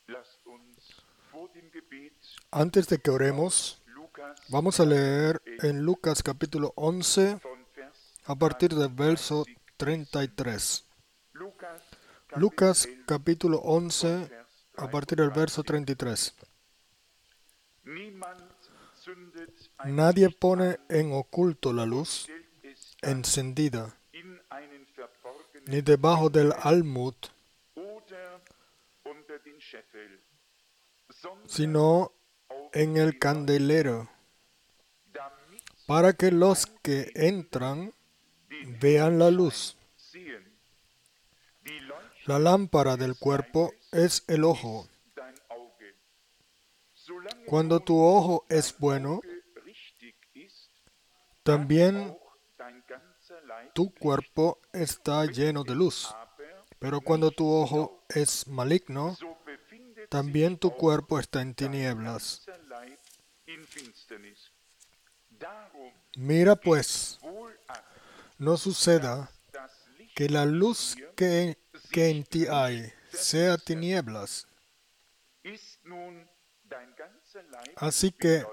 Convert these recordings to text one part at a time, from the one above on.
Antes de que oremos, vamos a leer en Lucas capítulo 11 a partir del verso 33. Lucas capítulo 11 a partir del verso 33. Nadie pone en oculto la luz encendida, ni debajo del almud, sino en el candelero, para que los que entran vean la luz. La lámpara del cuerpo es el ojo. Cuando tu ojo es bueno, también tu cuerpo está lleno de luz. Pero cuando tu ojo es maligno, también tu cuerpo está en tinieblas. Mira pues, no suceda que la luz que en ti hay sea tinieblas. Así que,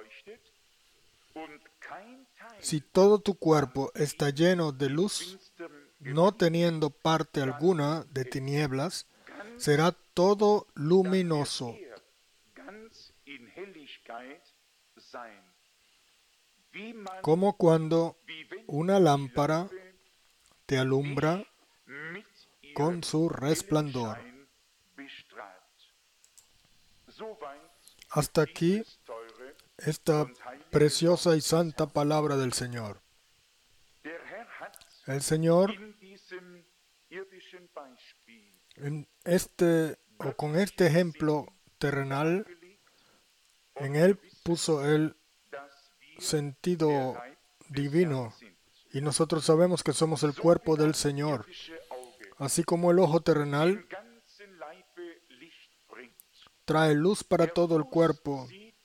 si todo tu cuerpo está lleno de luz, no teniendo parte alguna de tinieblas, será todo luminoso, como cuando una lámpara te alumbra con su resplandor. Hasta aquí esta preciosa y santa palabra del Señor. El Señor con este ejemplo terrenal, en él puso el sentido divino, y nosotros sabemos que somos el cuerpo del Señor. Así como el ojo terrenal trae luz para todo el cuerpo,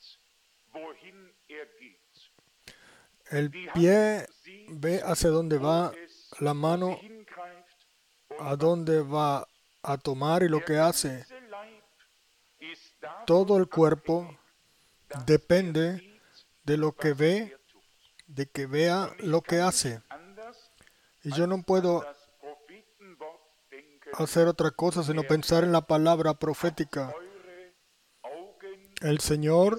el pie ve hacia dónde va, la mano a dónde va a tomar y lo que hace. Todo el cuerpo depende de lo que ve, de que vea lo que hace. Y yo no puedo hacer otra cosa sino pensar en la palabra profética. El Señor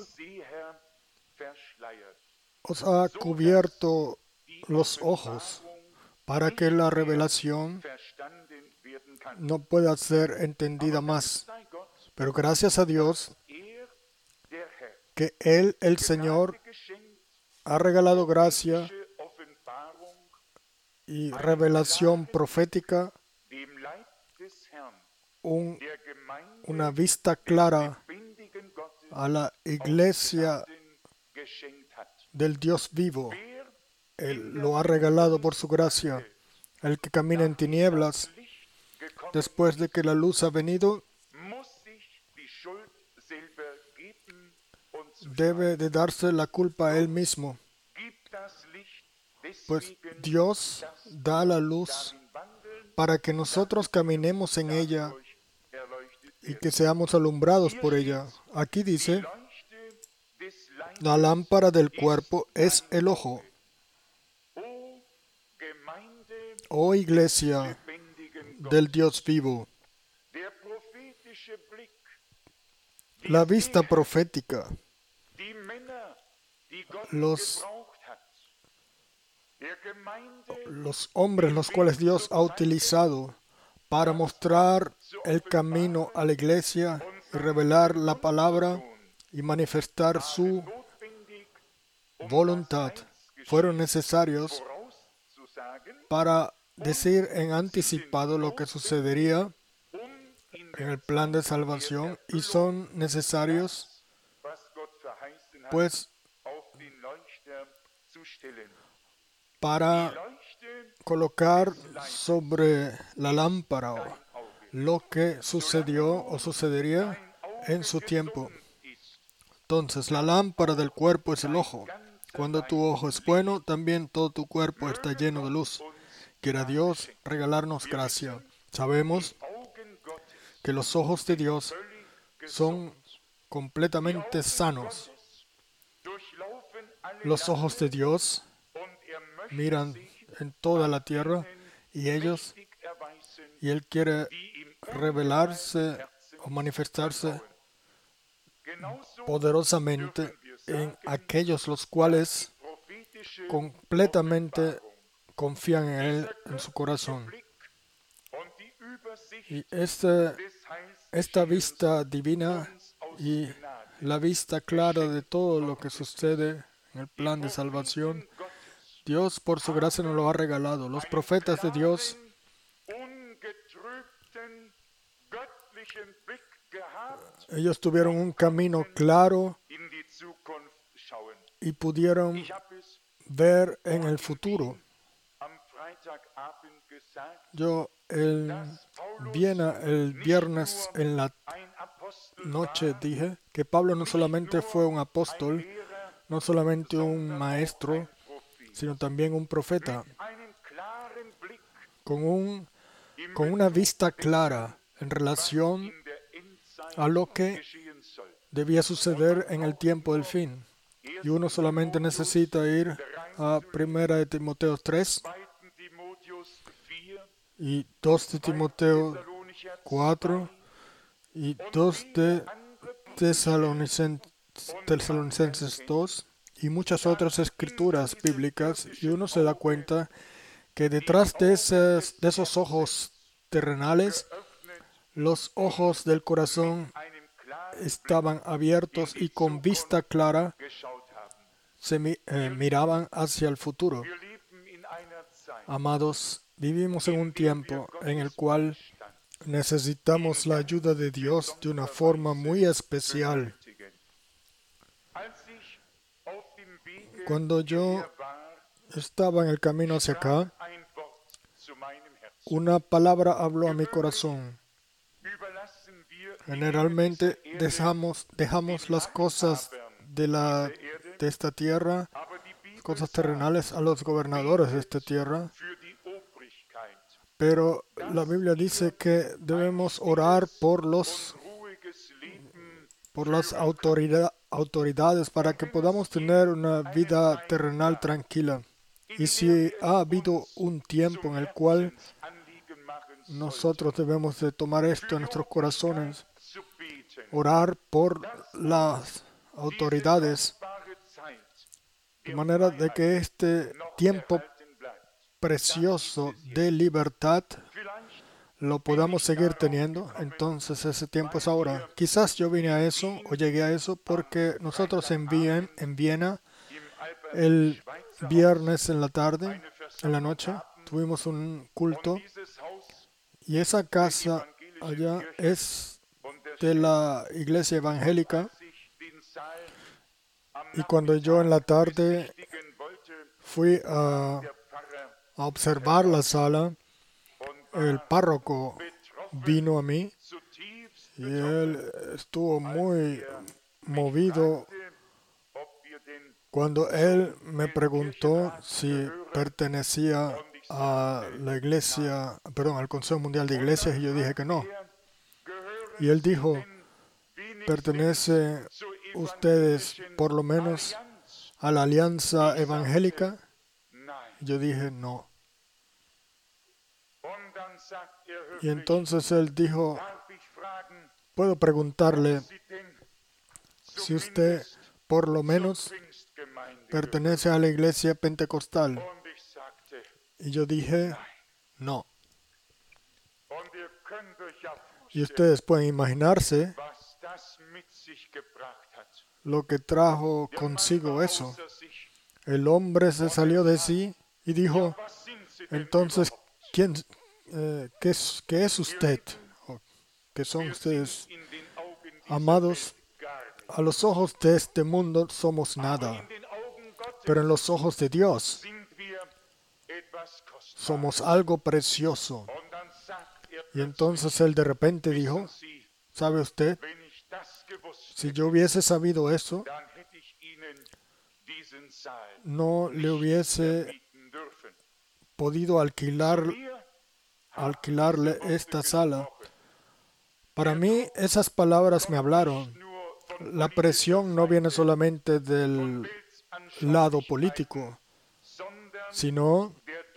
os ha cubierto los ojos para que la revelación no pueda ser entendida más. Pero gracias a Dios que Él, el Señor, ha regalado gracia y revelación profética, una vista clara a la iglesia del Dios vivo. Él lo ha regalado por su gracia. El que camina en tinieblas, después de que la luz ha venido, debe de darse la culpa a él mismo. Pues Dios da la luz para que nosotros caminemos en ella y que seamos alumbrados por ella. Aquí dice, la lámpara del cuerpo es el ojo. Oh iglesia del Dios vivo, la vista profética, los hombres los cuales Dios ha utilizado para mostrar el camino a la iglesia y revelar la palabra y manifestar su voluntad, fueron necesarios para decir en anticipado lo que sucedería en el plan de salvación, y son necesarios pues para colocar sobre la lámpara lo que sucedió o sucedería en su tiempo. Entonces, la lámpara del cuerpo es el ojo. Cuando tu ojo es bueno, también todo tu cuerpo está lleno de luz. Quiera Dios regalarnos gracia. Sabemos que los ojos de Dios son completamente sanos. Los ojos de Dios miran en toda la tierra y Él quiere revelarse o manifestarse poderosamente en aquellos los cuales completamente confían en Él en su corazón. Y esta vista divina y la vista clara de todo lo que sucede en el plan de salvación, Dios por su gracia nos lo ha regalado. Los profetas de Dios ellos tuvieron un camino claro y pudieron ver en el futuro. Yo el viernes en la noche dije que Pablo no solamente fue un apóstol, no solamente un maestro, sino también un profeta, con una vista clara en relación a lo que debía suceder en el tiempo del fin. Y uno solamente necesita ir a 1 de Timoteo 3 y 2 de Timoteo 4 y 2 de Tesalonicenses 2 y muchas otras escrituras bíblicas, y uno se da cuenta que detrás de esos ojos terrenales, los ojos del corazón estaban abiertos y con vista clara se miraban hacia el futuro. Amados, vivimos en un tiempo en el cual necesitamos la ayuda de Dios de una forma muy especial. Cuando yo estaba en el camino hacia acá, una palabra habló a mi corazón. Generalmente dejamos las cosas de esta tierra, cosas terrenales, a los gobernadores de esta tierra. Pero la Biblia dice que debemos orar por las autoridades para que podamos tener una vida terrenal tranquila. Y si ha habido un tiempo en el cual nosotros debemos de tomar esto en nuestros corazones, orar por las autoridades, de manera de que este tiempo precioso de libertad lo podamos seguir teniendo. Entonces ese tiempo es ahora. Quizás yo vine a eso o llegué a eso porque nosotros en Viena, el viernes en la noche, tuvimos un culto y esa casa allá es de la iglesia evangélica. Y cuando yo en la tarde fui a observar la sala, el párroco vino a mí y él estuvo muy movido cuando él me preguntó si pertenecía a la iglesia, al Consejo Mundial de Iglesias, y yo dije que no. Y él dijo, ¿pertenece ustedes por lo menos a la Alianza Evangélica? Yo dije no. Y entonces él dijo, ¿puedo preguntarle si usted por lo menos pertenece a la iglesia pentecostal? Y yo dije, no. Y ustedes pueden imaginarse lo que trajo consigo eso. El hombre se salió de sí y dijo, entonces, ¿qué es usted? ¿Qué son ustedes? Amados, a los ojos de este mundo somos nada, pero en los ojos de Dios somos algo precioso. Y entonces él de repente dijo, ¿sabe usted? Si yo hubiese sabido eso, no le hubiese podido alquilarle esta sala, Para mí, esas palabras me hablaron. La presión no viene solamente del lado político, sino,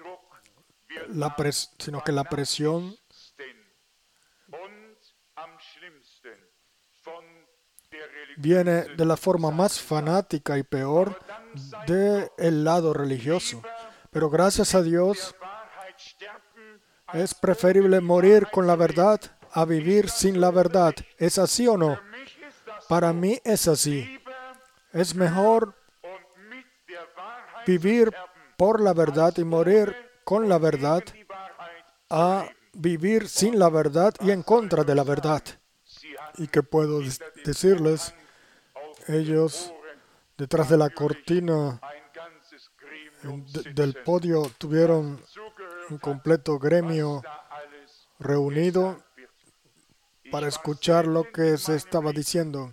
sino que la presión viene de la forma más fanática y peor del lado religioso. Pero gracias a Dios, es preferible morir con la verdad a vivir sin la verdad. ¿Es así o no? Para mí es así. Es mejor vivir por la verdad y morir con la verdad a vivir sin la verdad y en contra de la verdad. ¿Y qué puedo decirles? Ellos, detrás de la cortina del podio, tuvieron un completo gremio reunido para escuchar lo que se estaba diciendo.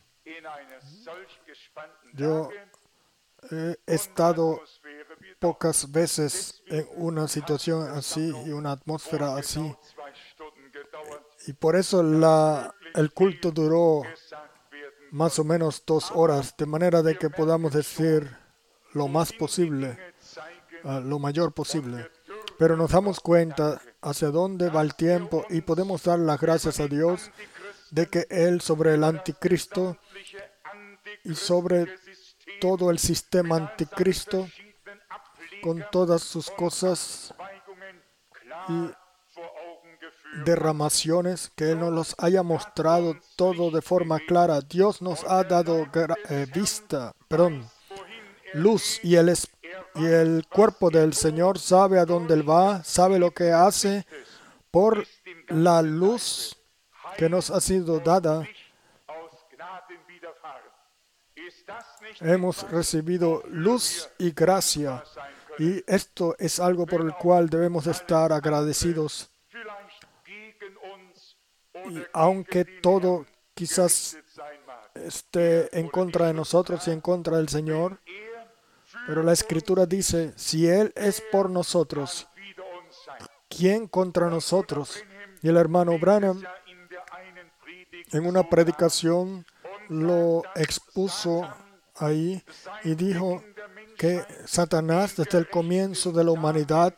Yo he estado pocas veces en una situación así y una atmósfera así. Y por eso el culto duró más o menos 2 horas, de manera de que podamos decir lo más posible, lo mayor posible. Pero nos damos cuenta hacia dónde va el tiempo y podemos dar las gracias a Dios de que Él sobre el anticristo y sobre todo el sistema anticristo, con todas sus cosas y derramaciones, que Él nos los haya mostrado todo de forma clara. Dios nos ha dado luz, y el cuerpo del Señor sabe a dónde Él va, sabe lo que hace por la luz que nos ha sido dada. Hemos recibido luz y gracia, y esto es algo por el cual debemos estar agradecidos. Y aunque todo quizás esté en contra de nosotros y en contra del Señor, pero la Escritura dice, si Él es por nosotros, ¿quién contra nosotros? Y el hermano Branham en una predicación lo expuso ahí y dijo que Satanás desde el comienzo de la humanidad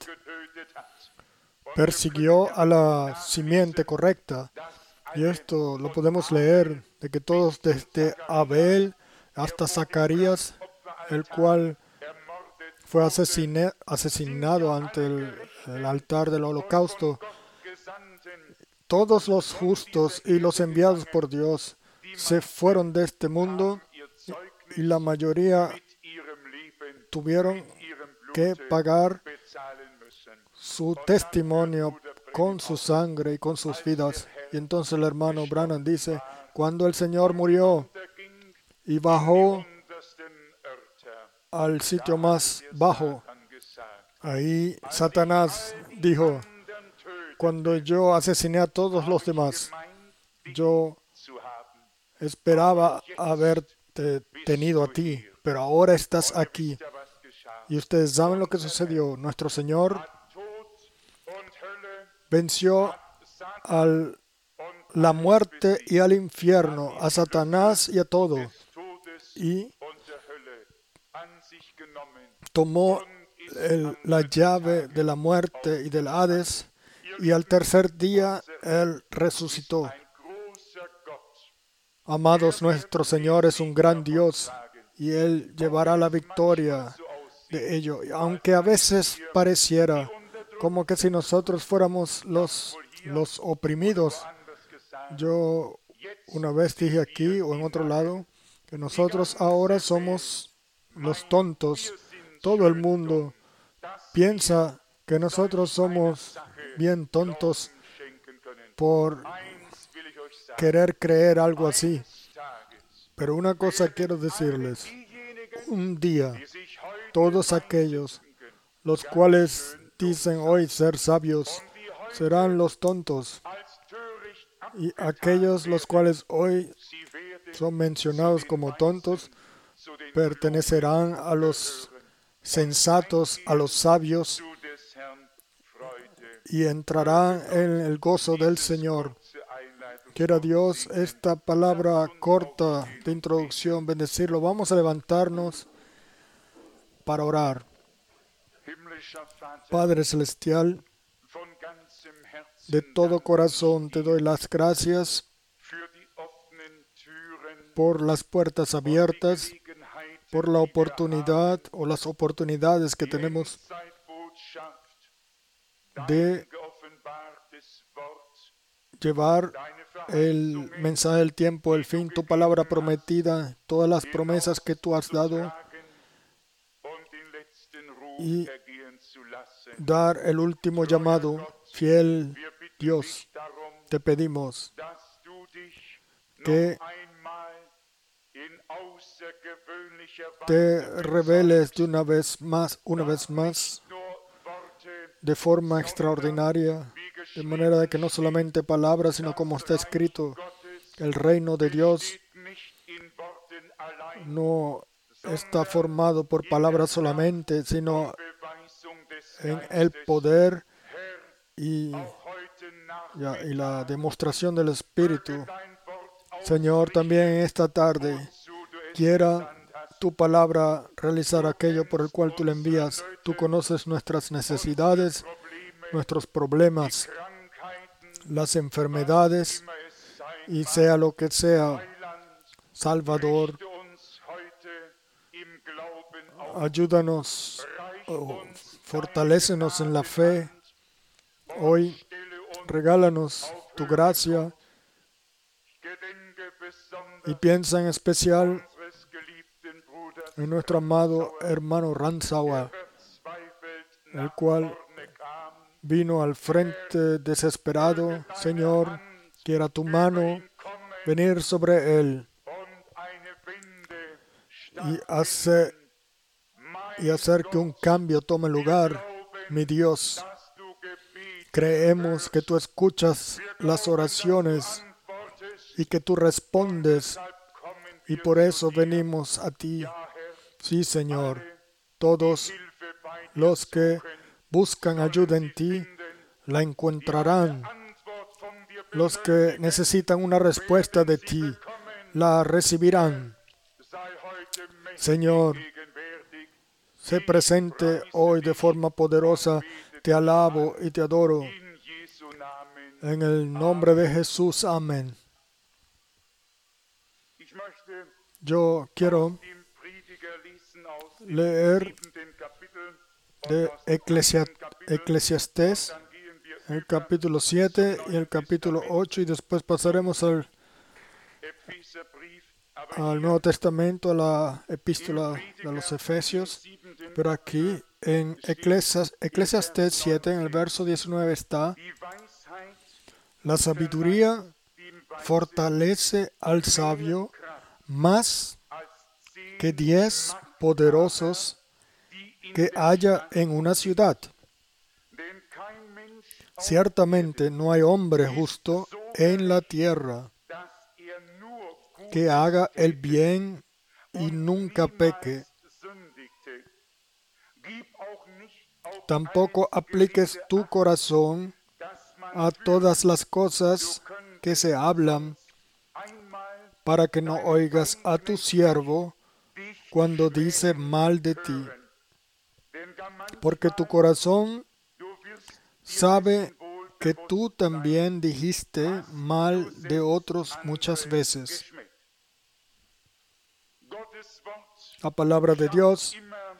persiguió a la simiente correcta. Y esto lo podemos leer, de que todos desde Abel hasta Zacarías, el cual fue asesinado ante el altar del holocausto, todos los justos y los enviados por Dios se fueron de este mundo y la mayoría tuvieron que pagar su testimonio con su sangre y con sus vidas. Y entonces el hermano Branham dice, cuando el Señor murió y bajó al sitio más bajo, ahí Satanás dijo, cuando yo asesiné a todos los demás, yo esperaba haberte tenido a ti, pero ahora estás aquí. Y ustedes saben lo que sucedió. Nuestro Señor venció a la muerte y al infierno, a Satanás y a todo, y tomó la llave de la muerte y del Hades, y al tercer día Él resucitó. Amados, nuestro Señor es un gran Dios y Él llevará la victoria de ello. Y aunque a veces pareciera como que si nosotros fuéramos los oprimidos, yo una vez dije aquí o en otro lado que nosotros ahora somos los tontos. Todo el mundo piensa que nosotros somos bien tontos por querer creer algo así. Pero una cosa quiero decirles. Un día, todos aquellos los cuales dicen hoy ser sabios serán los tontos. Y aquellos los cuales hoy son mencionados como tontos pertenecerán a los sensatos, a los sabios, y entrarán en el gozo del Señor. Quiera Dios esta palabra corta de introducción bendecirlo. Vamos a levantarnos para orar. Padre Celestial, de todo corazón te doy las gracias por las puertas abiertas, por la oportunidad o las oportunidades que tenemos de llevar el mensaje del tiempo, el fin, tu palabra prometida, todas las promesas que tú has dado y dar el último llamado. Fiel Dios, te pedimos que te reveles de una vez más, de forma extraordinaria, de manera de que no solamente palabras, sino como está escrito, el reino de Dios no está formado por palabras solamente, sino en el poder y la demostración del Espíritu. Señor, también en esta tarde, quiera tu palabra realizar aquello por el cual tú le envías. Tú conoces nuestras necesidades, nuestros problemas, las enfermedades, y sea lo que sea, Salvador, ayúdanos, fortalécenos en la fe. Hoy, regálanos tu gracia y piensa en especial en nuestro amado hermano Ranzawa, el cual vino al frente desesperado. Señor, quiera tu mano venir sobre él y hacer que un cambio tome lugar. Mi Dios, creemos que tú escuchas las oraciones y que tú respondes, y por eso venimos a ti. Sí, Señor, todos los que buscan ayuda en ti la encontrarán. Los que necesitan una respuesta de ti la recibirán. Señor, sé presente hoy de forma poderosa. Te alabo y te adoro. En el nombre de Jesús, amén. Yo quiero leer de Eclesiastés, el capítulo 7 y el capítulo 8, y después pasaremos al Nuevo Testamento, a la epístola de los Efesios. Pero aquí en Eclesiastés 7, en el verso 19 está: la sabiduría fortalece al sabio más que 10 poderosos que haya en una ciudad. Ciertamente no hay hombre justo en la tierra que haga el bien y nunca peque. Tampoco apliques tu corazón a todas las cosas que se hablan, para que no oigas a tu siervo cuando dice mal de ti. Porque tu corazón sabe que tú también dijiste mal de otros muchas veces. La palabra de Dios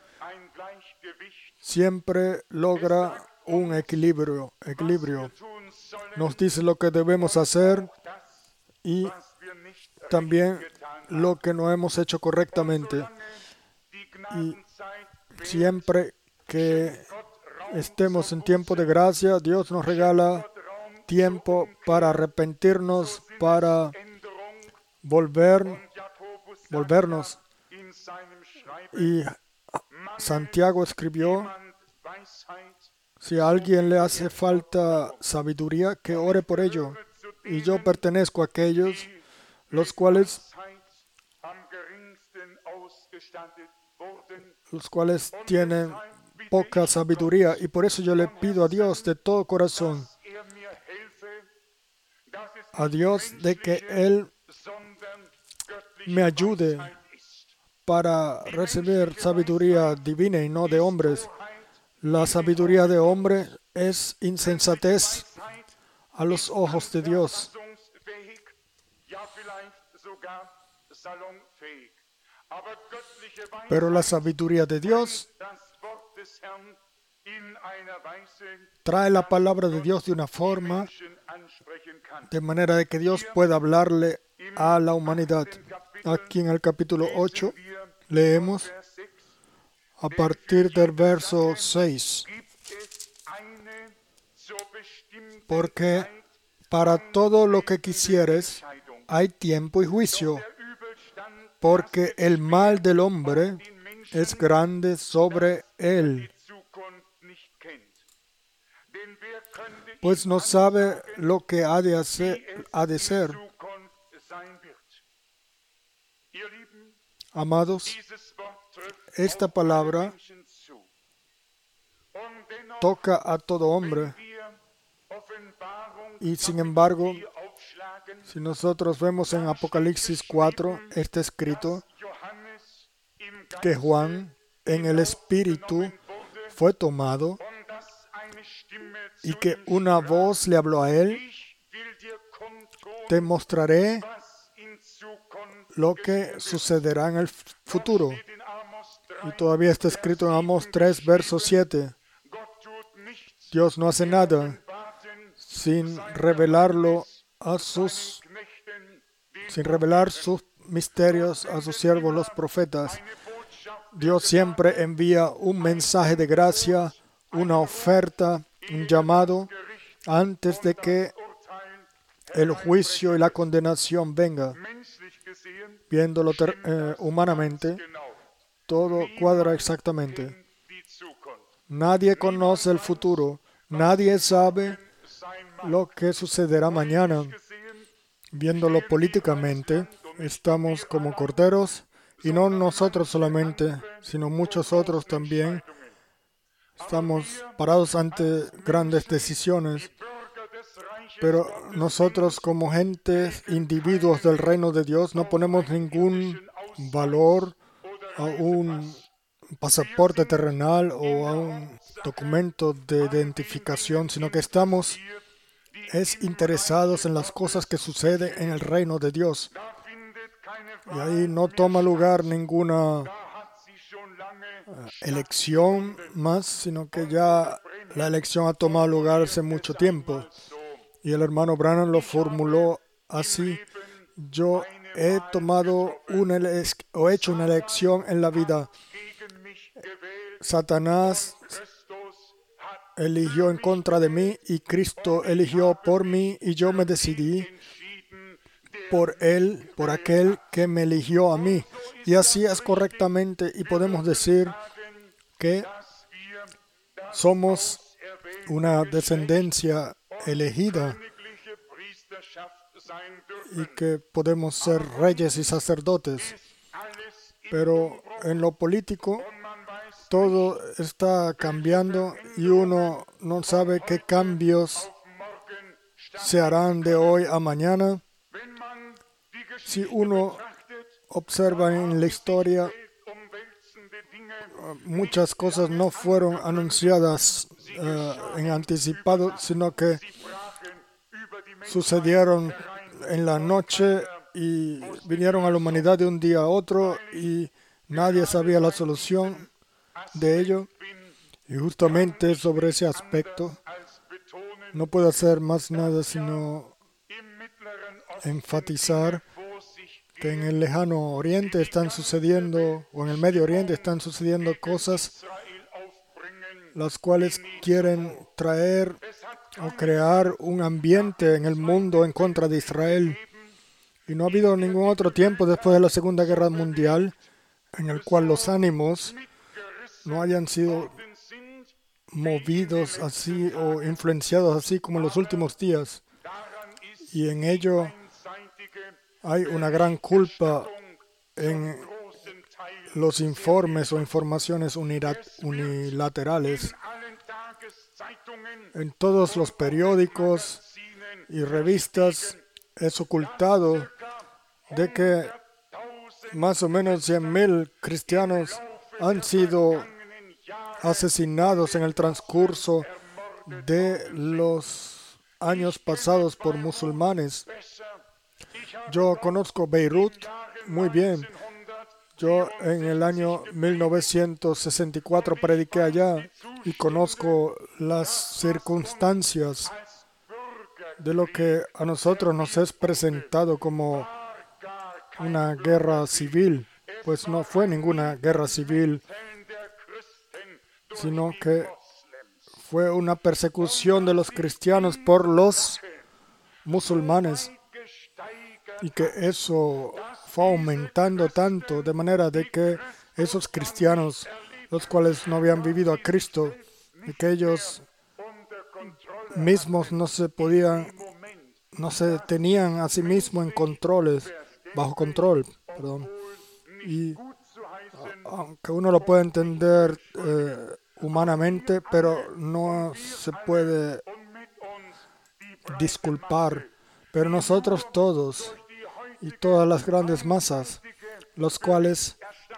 siempre logra un equilibrio. Nos dice lo que debemos hacer y también lo que no hemos hecho correctamente. Y siempre que estemos en tiempo de gracia, Dios nos regala tiempo para arrepentirnos, para volvernos. Y Santiago escribió: si a alguien le hace falta sabiduría, que ore por ello. Y yo pertenezco a aquellos los cuales tienen poca sabiduría, y por eso yo le pido a Dios de todo corazón a Dios de que Él me ayude para recibir sabiduría divina y no de hombres. La sabiduría de hombre es insensatez a los ojos de Dios. Pero la sabiduría de Dios trae la palabra de Dios de una forma, de manera de que Dios pueda hablarle a la humanidad. Aquí en el capítulo 8 leemos a partir del verso 6. Porque para todo lo que quisieres hay tiempo y juicio, porque el mal del hombre es grande sobre él, pues no sabe lo que ha de ser. Amados, esta palabra toca a todo hombre. Y sin embargo, si nosotros vemos en Apocalipsis 4, está escrito que Juan en el Espíritu fue tomado y que una voz le habló a él: te mostraré lo que sucederá en el futuro. Y todavía está escrito en Amós 3, verso 7. Dios no hace nada sin revelar sus misterios a sus siervos los profetas. Dios siempre envía un mensaje de gracia, una oferta, un llamado, antes de que el juicio y la condenación venga. Viéndolo humanamente, todo cuadra exactamente. Nadie conoce el futuro, nadie sabe lo que sucederá mañana. Viéndolo políticamente, estamos como corderos, y no nosotros solamente, sino muchos otros también. Estamos parados ante grandes decisiones, pero nosotros como gentes, individuos del reino de Dios, no ponemos ningún valor a un pasaporte terrenal o a un documento de identificación, sino que estamos interesados en las cosas que suceden en el reino de Dios. Y ahí no toma lugar ninguna elección más, sino que ya la elección ha tomado lugar hace mucho tiempo. Y el hermano Branham lo formuló así: yo he hecho una elección en la vida. Satanás eligió en contra de mí y Cristo eligió por mí, y yo me decidí por él, por aquel que me eligió a mí. Y así es correctamente, y podemos decir que somos una descendencia elegida y que podemos ser reyes y sacerdotes. Pero en lo político todo está cambiando y uno no sabe qué cambios se harán de hoy a mañana. Si uno observa en la historia, muchas cosas no fueron anunciadas en anticipado, sino que sucedieron en la noche y vinieron a la humanidad de un día a otro y nadie sabía la solución de ello. Y justamente sobre ese aspecto no puedo hacer más nada sino enfatizar que en el lejano oriente están sucediendo, o en el Medio Oriente están sucediendo cosas las cuales quieren traer o crear un ambiente en el mundo en contra de Israel. Y no ha habido ningún otro tiempo después de la Segunda Guerra Mundial en el cual los ánimos no hayan sido movidos así o influenciados así como en los últimos días. Y en ello hay una gran culpa en los informes o informaciones unilaterales. En todos los periódicos y revistas es ocultado de que más o menos 100,000 cristianos han sido asesinados en el transcurso de los años pasados por musulmanes. Yo conozco Beirut muy bien. Yo en el año 1964 prediqué allá y conozco las circunstancias de lo que a nosotros nos es presentado como una guerra civil. Pues no fue ninguna guerra civil, sino que fue una persecución de los cristianos por los musulmanes, y que eso fue aumentando tanto, de manera de que esos cristianos, los cuales no habían vivido a Cristo, y que ellos mismos no se tenían a sí mismos bajo control, perdón. Y aunque uno lo puede entender humanamente, pero no se puede disculpar. Pero nosotros todos y todas las grandes masas, los cuales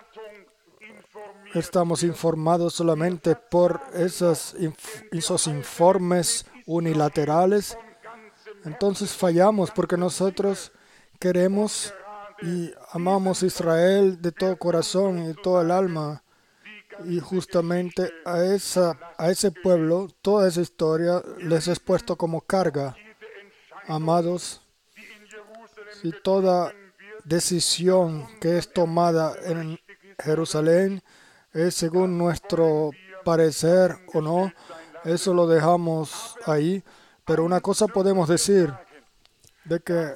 estamos informados solamente por esos informes unilaterales, entonces fallamos, porque nosotros queremos y amamos a Israel de todo corazón y de todo el alma. Y justamente a ese pueblo, toda esa historia les es puesto como carga. Amados, si toda decisión que es tomada en Jerusalén es según nuestro parecer o no, eso lo dejamos ahí. Pero una cosa podemos decir, de que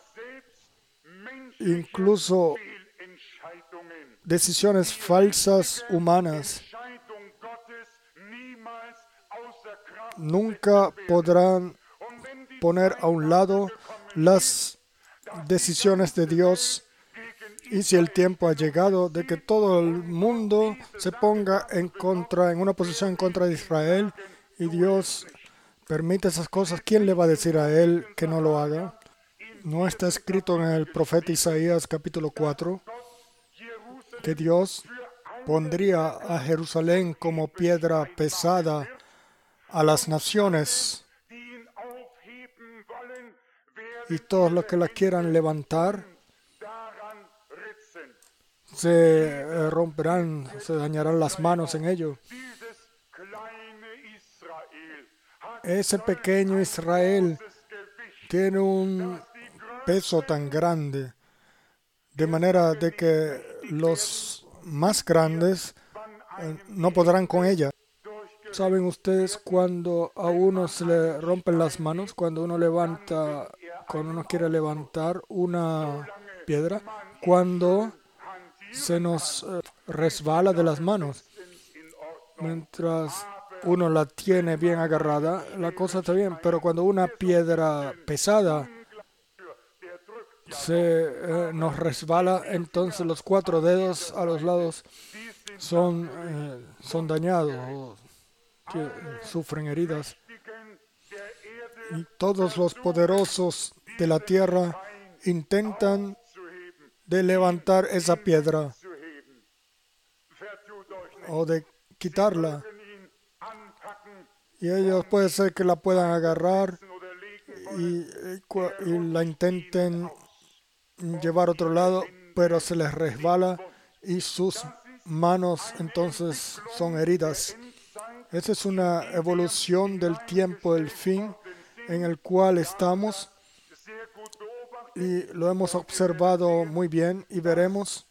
incluso decisiones falsas humanas nunca podrán poner a un lado las decisiones de Dios. Y si el tiempo ha llegado de que todo el mundo se ponga en una posición en contra de Israel, y Dios permite esas cosas, ¿quién le va a decir a él que no lo haga? ¿No está escrito en el profeta Isaías capítulo 4 que Dios pondría a Jerusalén como piedra pesada a las naciones, y todos los que la quieran levantar se romperán, se dañarán las manos en ello? Ese pequeño Israel tiene un peso tan grande, de manera de que los más grandes no podrán con ella. ¿Saben ustedes cuando a uno se le rompen las manos, cuando uno quiere levantar una piedra, cuando se nos resbala de las manos? Mientras uno la tiene bien agarrada, la cosa está bien, pero cuando una piedra pesada nos resbala, entonces los 4 dedos a los lados son dañados o sufren heridas. Y todos los poderosos de la tierra intentan de levantar esa piedra o de quitarla. Y ellos puede ser que la puedan agarrar y la intenten llevar a otro lado, pero se les resbala y sus manos entonces son heridas. Esa es una evolución del tiempo del fin en el cual estamos, y lo hemos observado muy bien, y veremos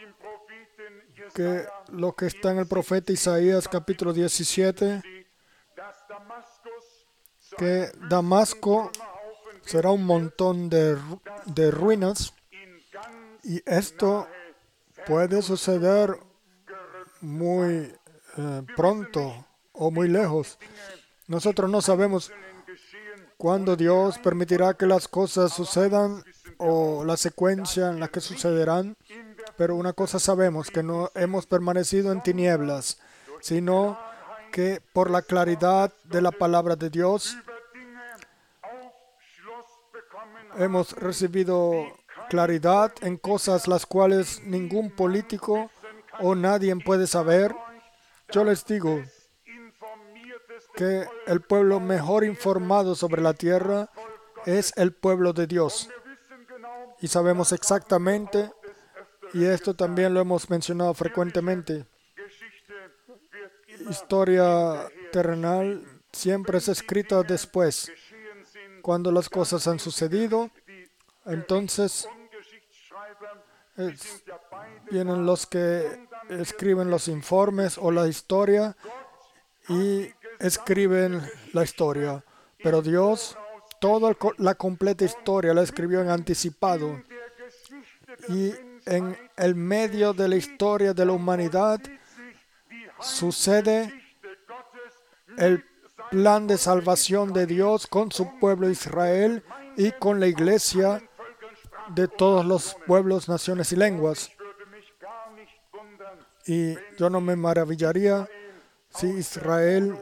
que lo que está en el profeta Isaías capítulo 17, que Damasco será un montón de ruinas, y esto puede suceder muy pronto o muy lejos. Nosotros no sabemos cuándo Dios permitirá que las cosas sucedan o la secuencia en la que sucederán, pero una cosa sabemos, que no hemos permanecido en tinieblas, sino que por la claridad de la palabra de Dios hemos recibido claridad en cosas las cuales ningún político o nadie puede saber. Yo les digo que el pueblo mejor informado sobre la tierra es el pueblo de Dios. Y sabemos exactamente, y esto también lo hemos mencionado frecuentemente, historia terrenal siempre es escrita después. Cuando las cosas han sucedido, entonces vienen los que escriben los informes o la historia y escriben la historia. Pero Dios, toda la completa historia la escribió en anticipado. Y en el medio de la historia de la humanidad sucede el plan de salvación de Dios con su pueblo Israel y con la iglesia de todos los pueblos, naciones y lenguas. Y yo no me maravillaría si Israel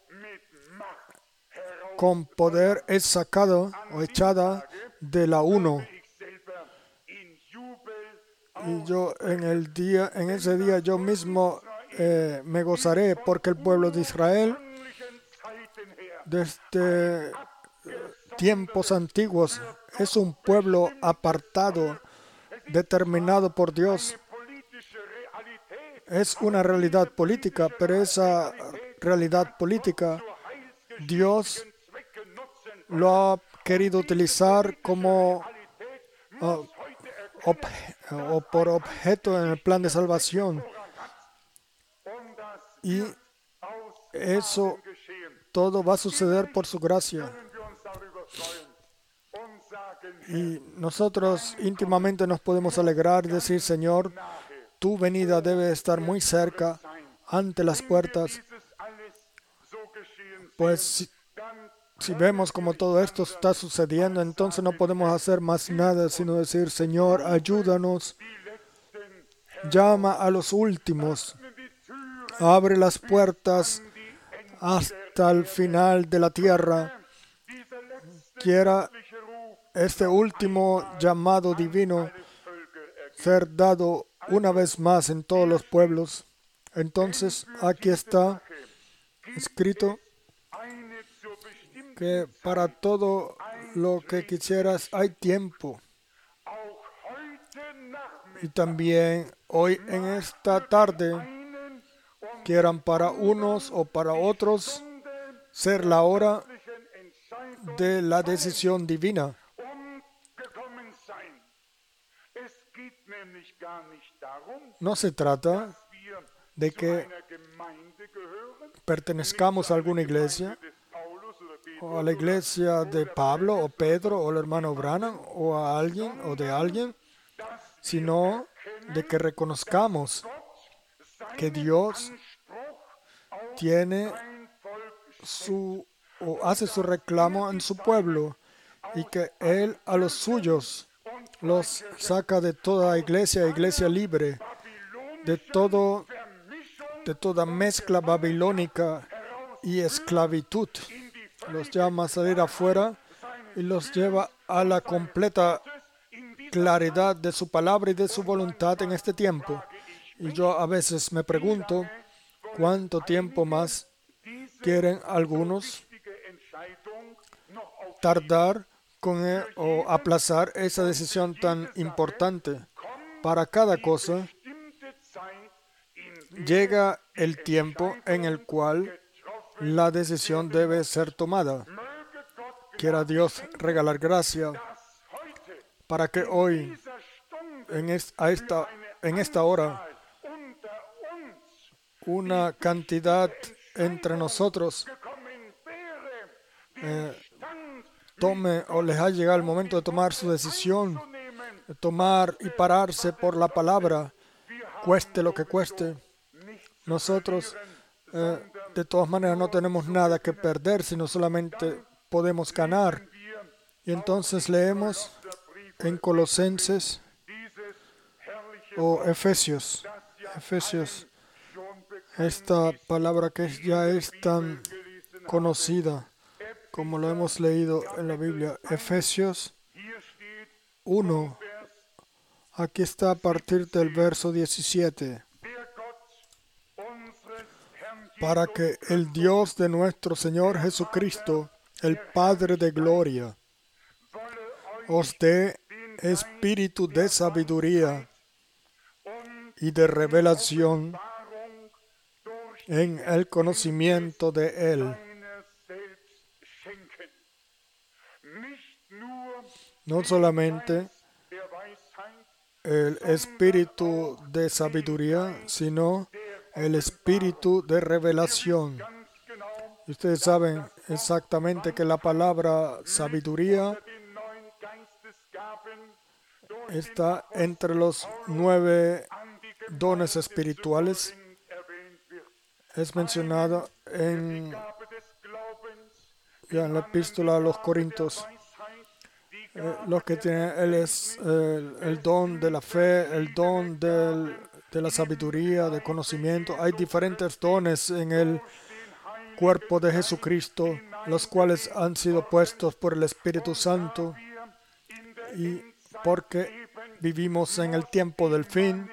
con poder es sacado o echada de la uno. Y yo en ese día yo mismo me gozaré, porque el pueblo de Israel desde tiempos antiguos es un pueblo apartado, determinado por Dios. Es una realidad política, pero esa realidad política Dios lo ha querido utilizar como o por objeto en el plan de salvación. Y eso todo va a suceder por su gracia. Y nosotros íntimamente nos podemos alegrar y decir: Señor, tu venida debe estar muy cerca, ante las puertas. Pues si vemos como todo esto está sucediendo, entonces no podemos hacer más nada sino decir: Señor, ayúdanos, llama a los últimos, abre las puertas hasta el final de la tierra. Quiera este último llamado divino ser dado una vez más en todos los pueblos. Entonces aquí está escrito que para todo lo que quisieras hay tiempo. Y también hoy en esta tarde, quieran para unos o para otros, ser la hora de la decisión divina. No se trata de que pertenezcamos a alguna iglesia, o a la iglesia de Pablo o Pedro o el hermano Branham o a alguien o de alguien, sino de que reconozcamos que Dios tiene o hace su reclamo en su pueblo, y que Él a los suyos los saca de toda iglesia libre, de toda mezcla babilónica y esclavitud. Los llama a salir afuera y los lleva a la completa claridad de su palabra y de su voluntad en este tiempo. Y yo a veces me pregunto, ¿cuánto tiempo más quieren algunos tardar o aplazar esa decisión tan importante? Para cada cosa llega el tiempo en el cual la decisión debe ser tomada. Quiera Dios regalar gracia para que hoy, en esta hora, una cantidad entre nosotros tome o les ha llegado el momento de tomar su decisión, de tomar y pararse por la palabra, cueste lo que cueste. Nosotros, de todas maneras, no tenemos nada que perder, sino solamente podemos ganar. Y entonces leemos en Colosenses o Efesios, esta palabra que ya es tan conocida como lo hemos leído en la Biblia. Efesios 1. Aquí está a partir del verso 17. Para que el Dios de nuestro Señor Jesucristo, el Padre de gloria, os dé espíritu de sabiduría y de revelación en el conocimiento de Él. No solamente el espíritu de sabiduría, sino el espíritu de revelación. Y ustedes saben exactamente que la palabra sabiduría está entre los 9 dones espirituales. Es mencionado en la epístola a los Corintios. Los que tienen el don de la fe, el don de la sabiduría, de conocimiento. Hay diferentes dones en el cuerpo de Jesucristo, los cuales han sido puestos por el Espíritu Santo. Y porque vivimos en el tiempo del fin,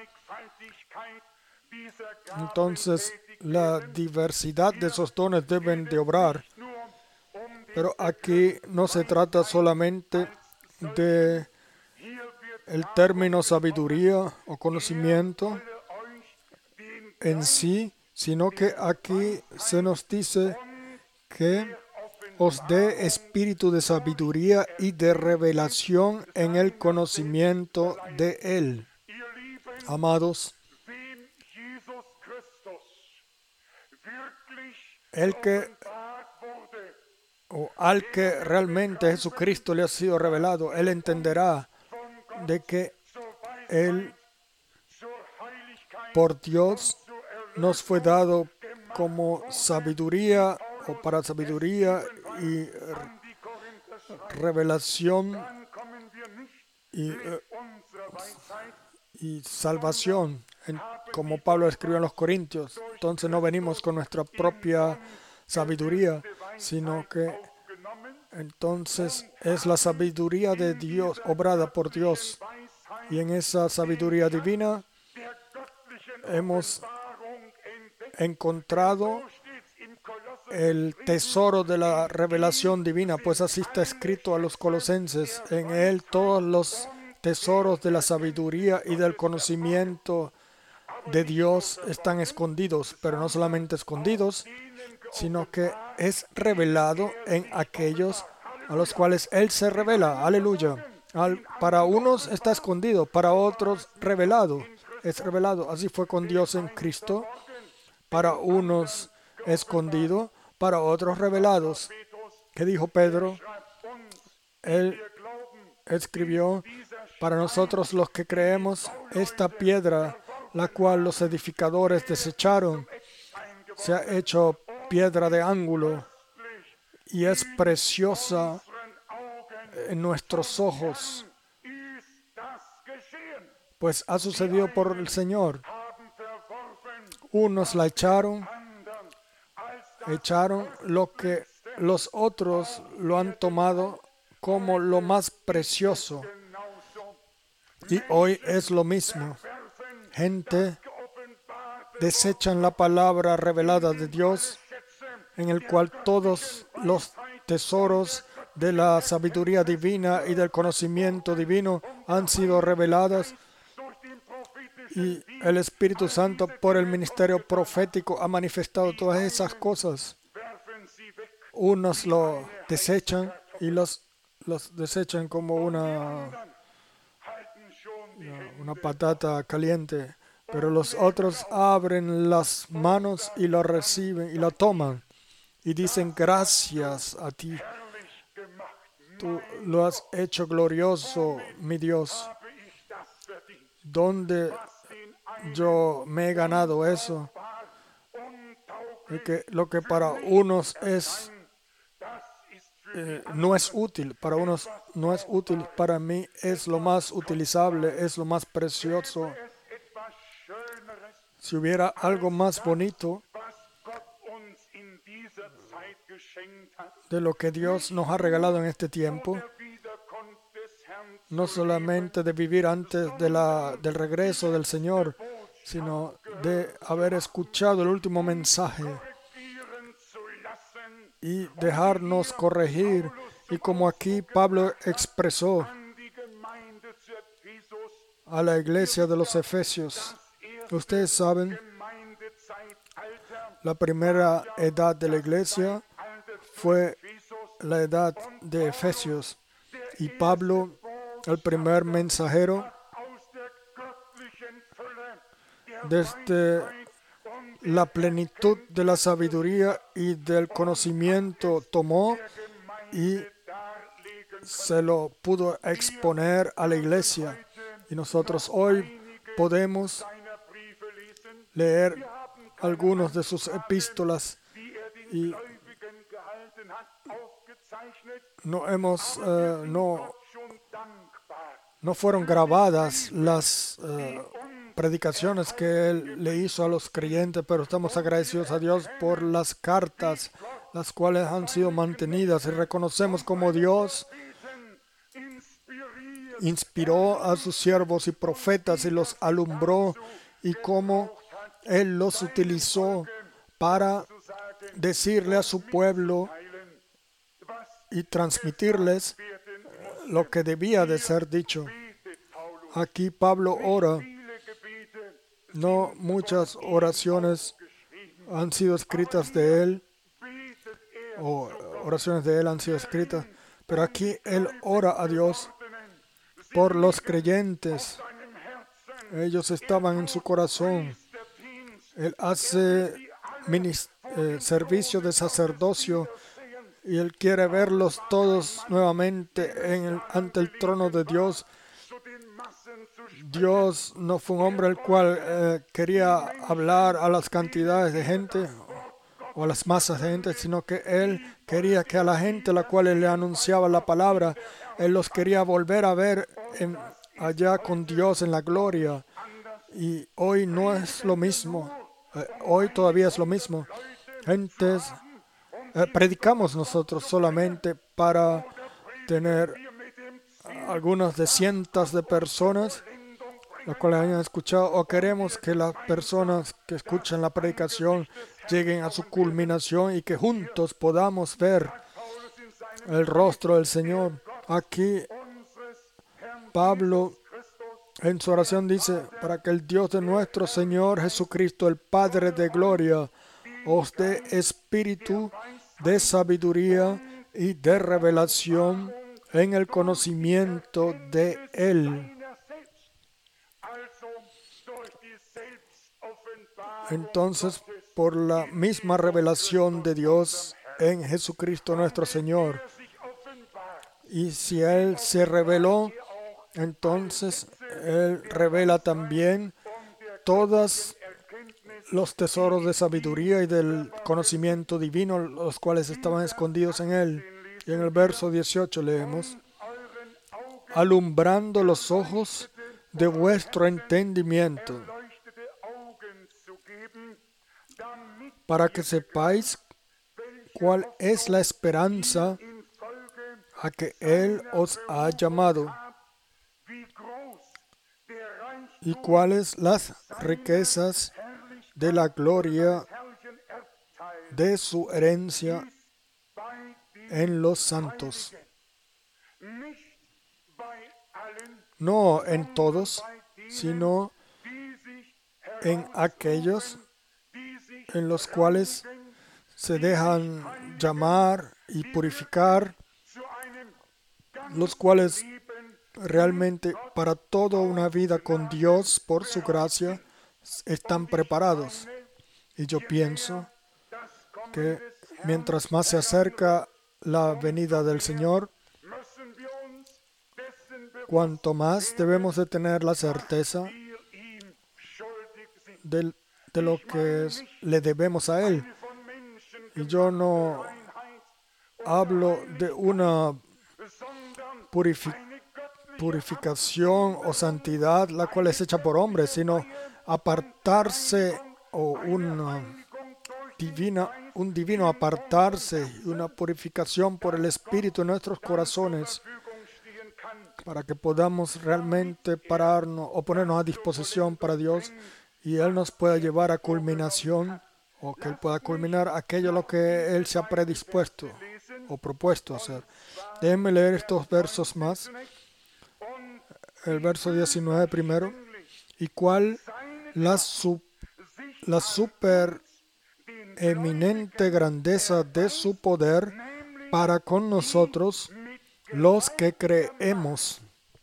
entonces la diversidad de esos dones deben de obrar. Pero aquí no se trata solamente de el término sabiduría o conocimiento en sí, sino que aquí se nos dice que os dé espíritu de sabiduría y de revelación en el conocimiento de Él. Amados, al que realmente Jesucristo le ha sido revelado, Él entenderá de que Él, por Dios, nos fue dado como sabiduría o para sabiduría y revelación y salvación, como Pablo escribió en los Corintios. Entonces no venimos con nuestra propia sabiduría, sino que entonces es la sabiduría de Dios, obrada por Dios. Y en esa sabiduría divina hemos encontrado el tesoro de la revelación divina, pues así está escrito a los colosenses. En él todos los tesoros de la sabiduría y del conocimiento de Dios están escondidos, pero no solamente escondidos, sino que es revelado en aquellos a los cuales Él se revela. Aleluya. Para unos está escondido, para otros revelado. Es revelado. Así fue con Dios en Cristo. Para unos escondido, para otros revelados. ¿Qué dijo Pedro? Él escribió: para nosotros los que creemos, esta piedra, la cual los edificadores desecharon, se ha hecho piedra de ángulo y es preciosa en nuestros ojos, pues ha sucedido por el Señor. Unos la echaron lo que los otros lo han tomado como lo más precioso. Y hoy es lo mismo. Gente desechan la palabra revelada de Dios, en el cual todos los tesoros de la sabiduría divina y del conocimiento divino han sido reveladas, y el Espíritu Santo por el ministerio profético ha manifestado todas esas cosas. Unos lo desechan y los desechan como una patata caliente, pero los otros abren las manos y lo reciben y lo toman y dicen: gracias a ti, tú lo has hecho glorioso, mi Dios. ¿Dónde yo me he ganado eso? Y que lo que para unos no es útil, para unos no es útil, para mí es lo más utilizable, es lo más precioso. Si hubiera algo más bonito de lo que Dios nos ha regalado en este tiempo, no solamente de vivir antes del regreso del Señor, sino de haber escuchado el último mensaje y dejarnos corregir. Y como aquí Pablo expresó a la iglesia de los Efesios, ustedes saben, la primera edad de la iglesia fue la edad de Efesios. Y Pablo, el primer mensajero, desde la plenitud de la sabiduría y del conocimiento tomó y se lo pudo exponer a la iglesia. Y nosotros hoy podemos leer algunos de sus epístolas y no fueron grabadas las predicaciones que él le hizo a los creyentes, pero estamos agradecidos a Dios por las cartas, las cuales han sido mantenidas, y reconocemos como Dios inspiró a sus siervos y profetas y los alumbró, y cómo Él los utilizó para decirle a su pueblo y transmitirles lo que debía de ser dicho. Aquí Pablo ora. No muchas oraciones han sido escritas de él, o oraciones de él han sido escritas, pero aquí él ora a Dios por los creyentes. Ellos estaban en su corazón. Él hace servicio de sacerdocio y él quiere verlos todos nuevamente ante el trono de Dios. Dios no fue un hombre el cual quería hablar a las cantidades de gente o a las masas de gente, sino que Él quería que a la gente a la cual Él le anunciaba la palabra, Él los quería volver a ver allá con Dios en la gloria. Y hoy no es lo mismo. Hoy todavía es lo mismo. Predicamos nosotros solamente para tener algunas de cientos de personas las cuales hayan escuchado, o queremos que las personas que escuchan la predicación lleguen a su culminación y que juntos podamos ver el rostro del Señor. Aquí Pablo en su oración dice: para que el Dios de nuestro Señor Jesucristo, el Padre de gloria, os dé espíritu de sabiduría y de revelación en el conocimiento de Él. Entonces, por la misma revelación de Dios en Jesucristo nuestro Señor, y si Él se reveló, entonces Él revela también todos los tesoros de sabiduría y del conocimiento divino, los cuales estaban escondidos en Él. Y en el verso 18 leemos: alumbrando los ojos de vuestro entendimiento, para que sepáis cuál es la esperanza a que Él os ha llamado y cuáles las riquezas de la gloria de su herencia en los santos. No en todos, sino en aquellos en los cuales se dejan llamar y purificar, los cuales realmente para toda una vida con Dios por su gracia están preparados. Y yo pienso que mientras más se acerca la venida del Señor, cuanto más debemos de tener la certeza de lo que le debemos a Él. Y yo no hablo de una purificación o santidad la cual es hecha por hombres, sino apartarse o un divino apartarse y una purificación por el Espíritu en nuestros corazones, para que podamos realmente pararnos o ponernos a disposición para Dios y Él nos pueda llevar a culminación, o que Él pueda culminar aquello a lo que Él se ha predispuesto o propuesto hacer. Déjenme leer estos versos más. El verso 19 primero. ¿Y cuál la supereminente grandeza de su poder para con nosotros, los que creemos,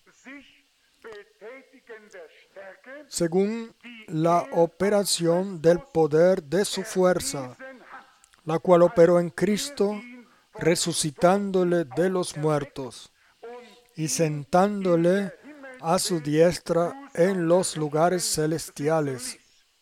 según la operación del poder de su fuerza, la cual operó en Cristo, resucitándole de los muertos y sentándole a su diestra en los lugares celestiales?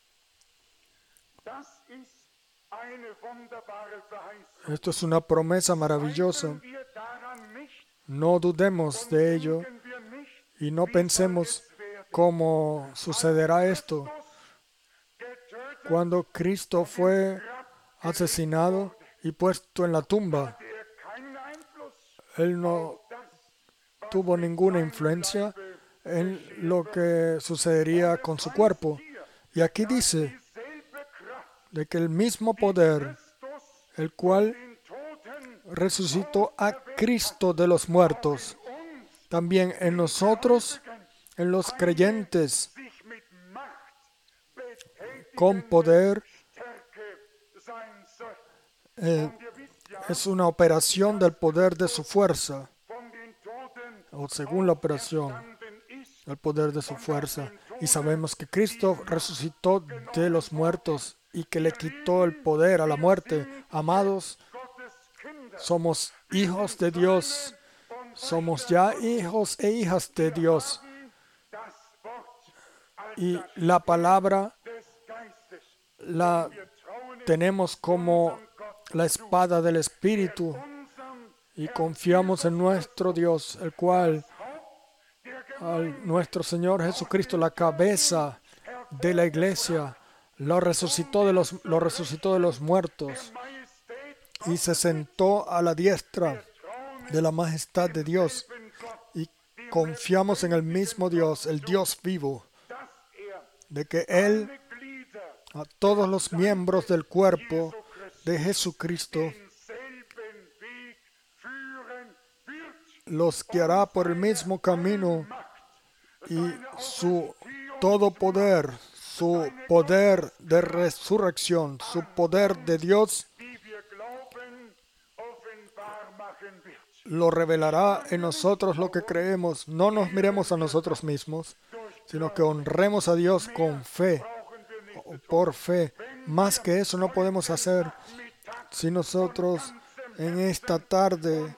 Esto es una promesa maravillosa. No dudemos de ello y no pensemos cómo sucederá esto. Cuando Cristo fue asesinado y puesto en la tumba, Él no tuvo ninguna influencia en lo que sucedería con su cuerpo. Y aquí dice de que el mismo poder, el cual resucitó a Cristo de los muertos, también en nosotros, en los creyentes, con poder, es una operación del poder de su fuerza, o según la operación, el poder de su fuerza. Y sabemos que Cristo resucitó de los muertos y que le quitó el poder a la muerte. Amados, somos hijos de Dios. Somos ya hijos e hijas de Dios. Y la palabra la tenemos como la espada del Espíritu. Y confiamos en nuestro Dios, el cual, nuestro Señor Jesucristo, la cabeza de la iglesia, lo resucitó de los muertos y se sentó a la diestra de la majestad de Dios. Y confiamos en el mismo Dios, el Dios vivo, de que Él a todos los miembros del cuerpo de Jesucristo los guiará por el mismo camino, y su todo poder, su poder de resurrección, su poder de Dios, lo revelará en nosotros lo que creemos. No nos miremos a nosotros mismos, sino que honremos a Dios con fe, o por fe. Más que eso no podemos hacer. Si nosotros en esta tarde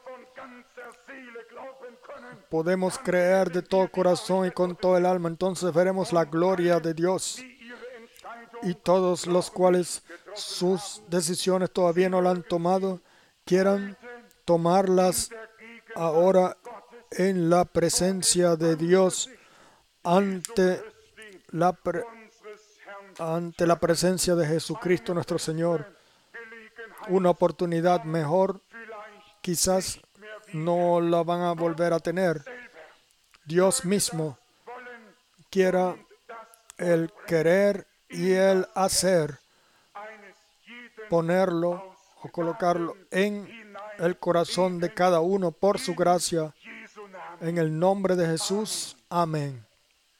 podemos creer de todo corazón y con todo el alma, entonces veremos la gloria de Dios. Y todos los cuales sus decisiones todavía no la han tomado, quieran tomarlas ahora en la presencia de Dios, ante la presencia de Jesucristo nuestro Señor. Una oportunidad mejor quizás no la van a volver a tener. Dios mismo quiera el querer y el hacer, ponerlo o colocarlo en el corazón de cada uno por su gracia. En el nombre de Jesús. Amén.